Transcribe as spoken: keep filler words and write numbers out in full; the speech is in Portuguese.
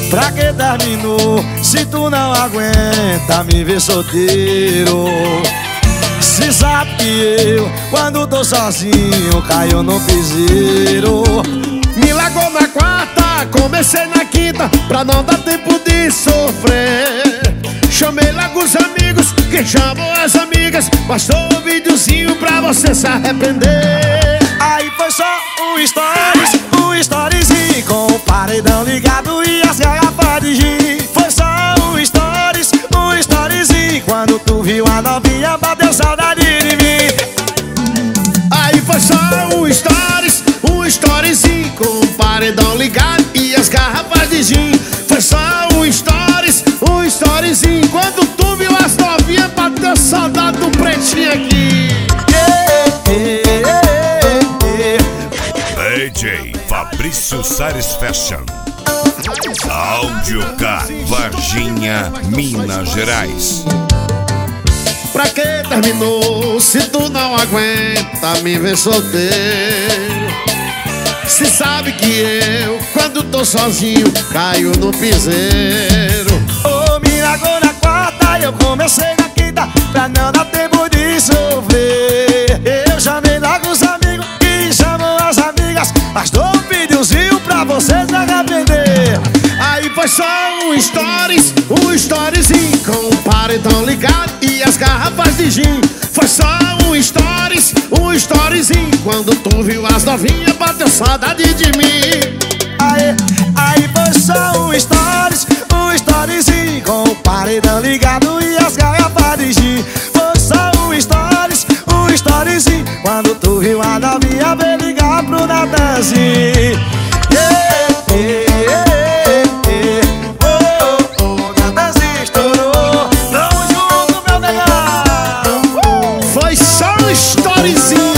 Pra que terminou se tu não aguenta me ver solteiro? Se sabe que eu, quando tô sozinho, caio no piseiro. Me largou na quarta, comecei na quinta, pra não dar tempo de sofrer. Chamei logo os amigos, que chamou as amigas, bastou um videozinho pra você se arrepender. Aí foi só um stories, um storyzinho com o paredão ligado e as garrafas de gin. Foi só um stories, um storyzinho, quando tu viu a novinha bateu saudade de mim. Aí foi só um stories, um storyzinho com o paredão ligado e as garrafas de gin. Foi só um stories, um storyzinho, quando tu viu as novinhas bateu saudade do pretinho aqui. D J Fabrício Sares Fashion, Audiocar, Varginha, Minas Gerais. Pra que terminou se tu não aguenta me ver solteiro? Se sabe que eu, quando tô sozinho, caio no piseiro. Ô, me largou na quarta, eu comecei na quinta, pra não dar tempo de sofrer. Eu chamei logo os amigos e chamou as amigas, bastou um videozinho pra vocês se arrepender. Aí foi só um stories, um storyzinho com o paredão ligado e as garrafas de gin. Foi só um stories, um storyzinho, quando tu viu as novinhas bateu saudade de mim. Aí, aí foi só um stories, um storyzinho com o paredão ligado e as garrafas de gin. Foi só um stories, um storyzinho, quando tu viu a novinha veio ligar pro Natanzinho. Yeah, yeah, yeah, yeah. Oh, oh, Natanzinho estourou. Tamo junto, meu negão. Foi só um storyzinho.